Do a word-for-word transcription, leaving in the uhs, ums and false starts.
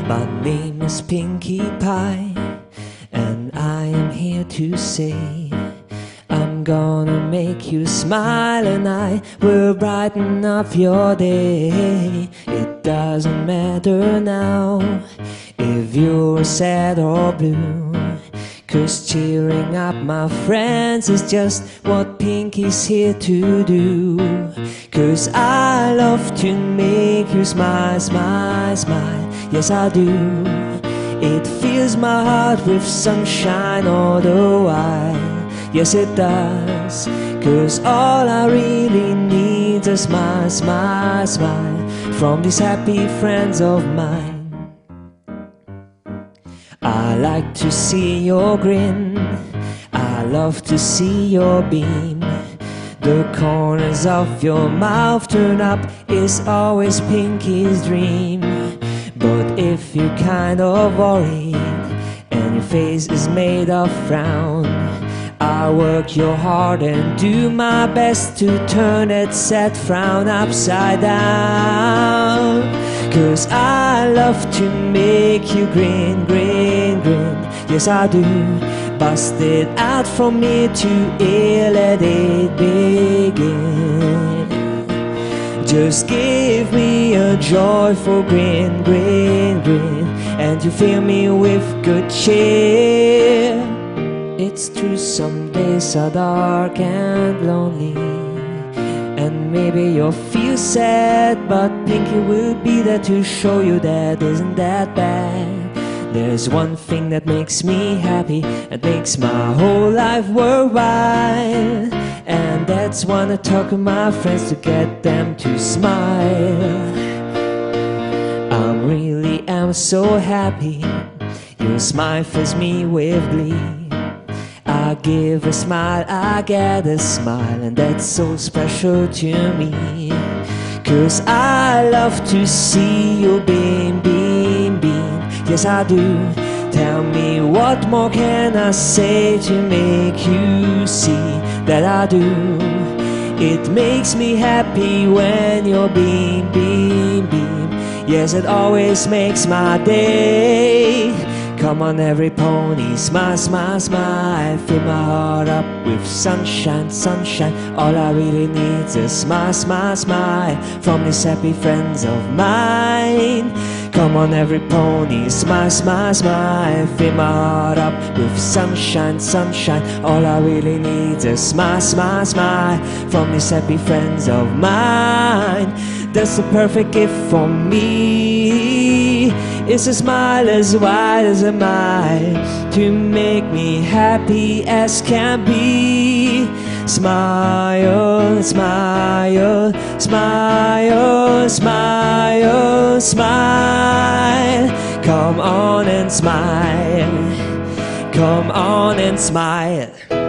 My name is Pinkie Pie, and I am here to say I'm gonna make you smile, and I will brighten up your day. It doesn't matter now if you're sad or blue, 'cause cheering up my friends is just what Pinkie's here to do. 'Cause I love to make you smile, smile, smile, yes I do. It fills my heart with sunshine all the while, yes it does. 'Cause all I really need is a smile, smile, smile from these happy friends of mine. I like to see your grin, I love to see your beam. The corners of your mouth turn up is always Pinkie's dream. But if you're kind of worried and your face is made of frown, I work your heart and do my best to turn that sad frown upside down. 'Cause I love to make you grin, grin, grin, yes I do. Bust it out from me to air, let it begin. Just give me a joyful grin, grin, grin, and you fill me with good cheer. It's true some days are dark and lonely, and maybe you'll feel sad, but Pinkie will be there to show you that isn't that bad. There's one thing that makes me happy, that makes my whole life worthwhile, and that's when I talk to my friends to get them to smile. I really am so happy, your smile fills me with glee. I give a smile, I get a smile, and that's so special to me. 'Cause I love to see you beam, beam, beam, yes I do. Tell me what more can I say to make you see that I do. It makes me happy when you're beam, beam, beam, yes it always makes my day. Come on every pony, smile, smile, smile, fill my heart up with sunshine, sunshine. All I really need is a smile, smile, smile from these happy friends of mine. Come on every pony, smile, smile, smile, fill my heart up with sunshine, sunshine. All I really need is a smile, smile, smile from these happy friends of mine. That's the perfect gift for me. It's a smile as wide as a mile to make me happy as can be. Smile, smile, smile, smile, smile. Come on and smile. Come on and smile.